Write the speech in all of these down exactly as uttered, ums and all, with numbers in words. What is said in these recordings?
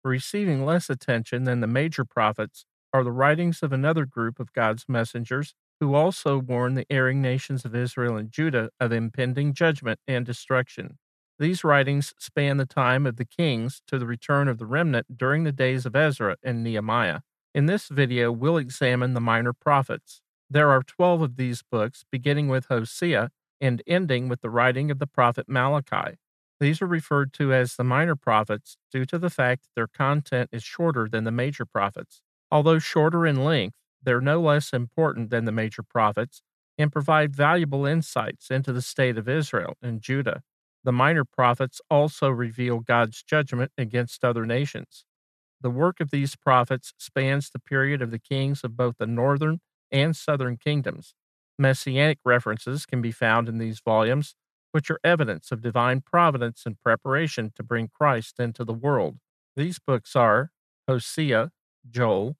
Receiving less attention than the major prophets are the writings of another group of God's messengers who also warn the erring nations of Israel and Judah of impending judgment and destruction. These writings span the time of the kings to the return of the remnant during the days of Ezra and Nehemiah. In this video, we'll examine the minor prophets. There are twelve of these books, beginning with Hosea and ending with the writing of the prophet Malachi. These are referred to as the minor prophets due to the fact that their content is shorter than the major prophets. Although shorter in length, they're no less important than the major prophets and provide valuable insights into the state of Israel and Judah. The minor prophets also reveal God's judgment against other nations. The work of these prophets spans the period of the kings of both the northern and southern kingdoms. Messianic references can be found in these volumes, which are evidence of divine providence and preparation to bring Christ into the world. These books are Hosea, Joel,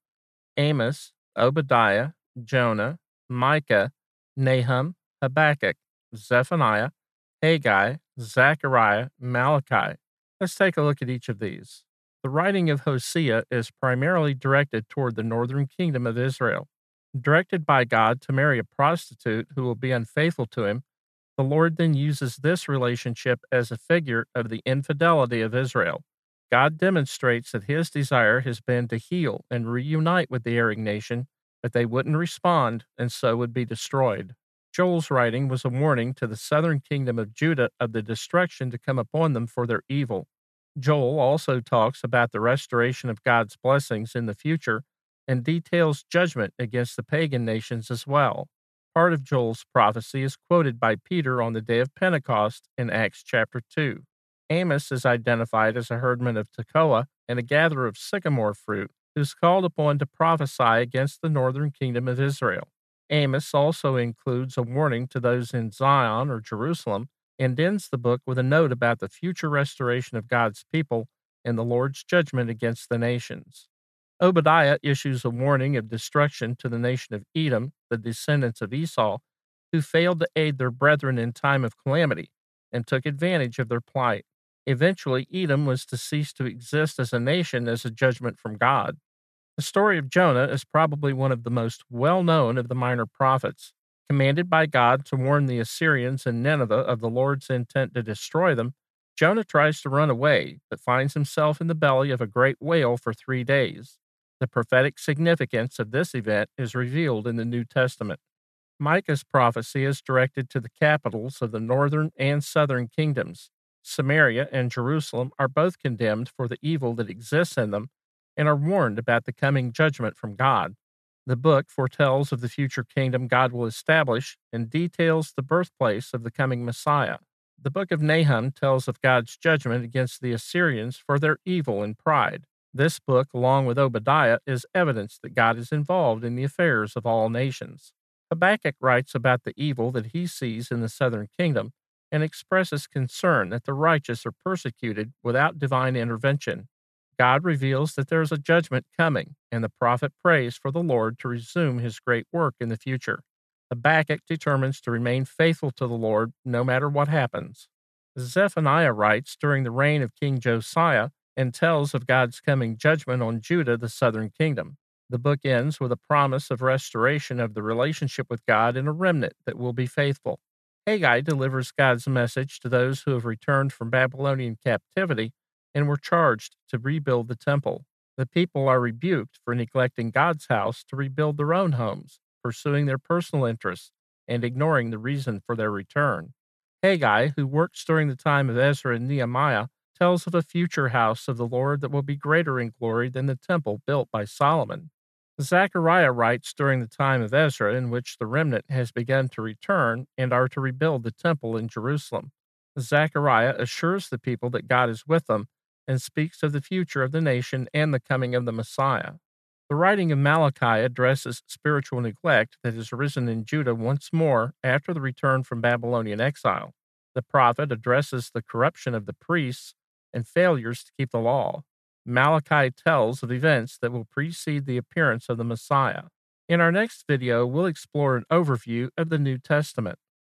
Amos, Obadiah, Jonah, Micah, Nahum, Habakkuk, Zephaniah, Haggai, Zechariah, Malachi. Let's take a look at each of these. The writing of Hosea is primarily directed toward the northern kingdom of Israel. Directed by God to marry a prostitute who will be unfaithful to him, the Lord then uses this relationship as a figure of the infidelity of Israel. God demonstrates that his desire has been to heal and reunite with the erring nation, but they wouldn't respond and so would be destroyed. Joel's writing was a warning to the southern kingdom of Judah of the destruction to come upon them for their evil. Joel also talks about the restoration of God's blessings in the future and details judgment against the pagan nations as well. Part of Joel's prophecy is quoted by Peter on the day of Pentecost in Acts chapter two. Amos is identified as a herdman of Tekoa and a gatherer of sycamore fruit who's called upon to prophesy against the northern kingdom of Israel. Amos also includes a warning to those in Zion or Jerusalem and ends the book with a note about the future restoration of God's people and the Lord's judgment against the nations. Obadiah issues a warning of destruction to the nation of Edom, the descendants of Esau, who failed to aid their brethren in time of calamity and took advantage of their plight. Eventually, Edom was to cease to exist as a nation as a judgment from God. The story of Jonah is probably one of the most well-known of the minor prophets. Commanded by God to warn the Assyrians and Nineveh of the Lord's intent to destroy them, Jonah tries to run away, but finds himself in the belly of a great whale for three days. The prophetic significance of this event is revealed in the New Testament. Micah's prophecy is directed to the capitals of the northern and southern kingdoms. Samaria and Jerusalem are both condemned for the evil that exists in them and are warned about the coming judgment from God. The book foretells of the future kingdom God will establish and details the birthplace of the coming Messiah. The book of Nahum tells of God's judgment against the Assyrians for their evil and pride. This book, along with Obadiah, is evidence that God is involved in the affairs of all nations. Habakkuk writes about the evil that he sees in the southern kingdom and expresses concern that the righteous are persecuted without divine intervention. God reveals that there is a judgment coming, and the prophet prays for the Lord to resume his great work in the future. Habakkuk determines to remain faithful to the Lord no matter what happens. Zephaniah writes during the reign of King Josiah and tells of God's coming judgment on Judah, the southern kingdom. The book ends with a promise of restoration of the relationship with God in a remnant that will be faithful. Haggai delivers God's message to those who have returned from Babylonian captivity and were charged to rebuild the temple. The people are rebuked for neglecting God's house to rebuild their own homes, pursuing their personal interests, and ignoring the reason for their return. Haggai, who works during the time of Ezra and Nehemiah, tells of a future house of the Lord that will be greater in glory than the temple built by Solomon. Zechariah writes during the time of Ezra, in which the remnant has begun to return and are to rebuild the temple in Jerusalem. Zechariah assures the people that God is with them and speaks of the future of the nation and the coming of the Messiah. The writing of Malachi addresses spiritual neglect that has arisen in Judah once more after the return from Babylonian exile. The prophet addresses the corruption of the priests and failures to keep the law. Malachi tells of events that will precede the appearance of the Messiah. In our next video, we'll explore an overview of the New Testament.